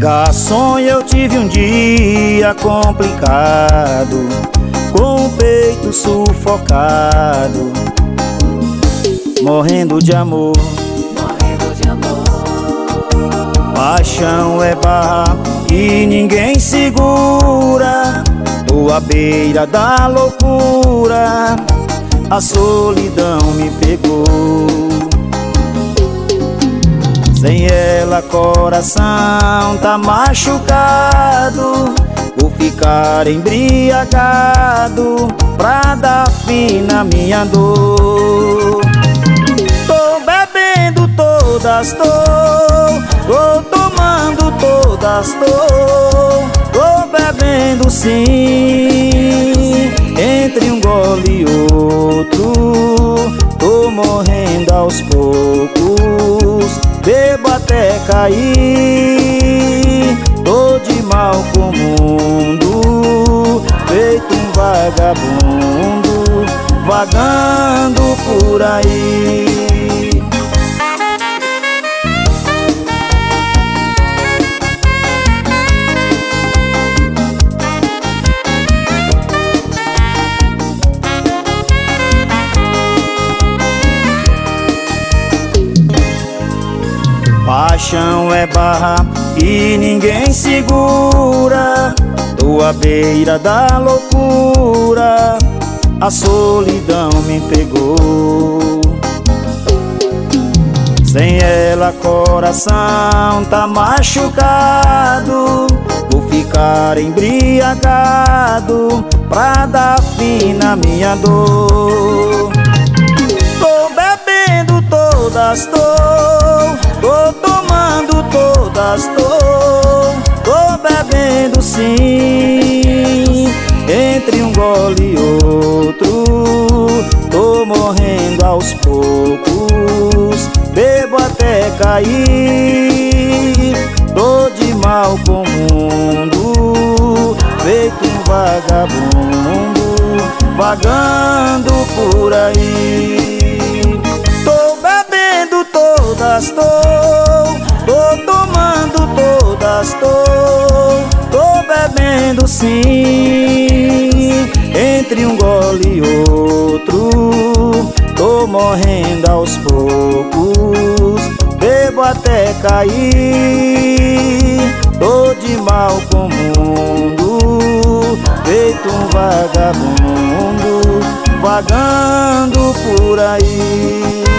Garçom, eu tive um dia complicado, com o peito sufocado, morrendo de amor. Paixão é barra e ninguém segura. Tô à beira da loucura, a solidão me pegou. Sem ela coração tá machucado, vou ficar embriagado pra dar fim na minha dor. Tô bebendo todas, tô tomando todas, tô bebendo sim. Entre um gole e outro, tô morrendo aos poucos, bebo até cair. Tô de mal com o mundo, feito um vagabundo, vagando por aí. Paixão é barra e ninguém segura. Tô à beira da loucura, a solidão me pegou. Sem ela coração tá machucado, vou ficar embriagado pra dar fim na minha dor. Tô bebendo todas, tô tomando todas, tô bebendo sim. Entre um gole e outro, tô morrendo aos poucos, bebo até cair. Tô de mal com o mundo, feito um vagabundo, vagando por aí. Tô bebendo todas, tô tomando todas, tô bebendo sim. Entre um gole e outro, tô morrendo aos poucos, bebo até cair. Tô de mal com o mundo, feito um vagabundo, vagando por aí.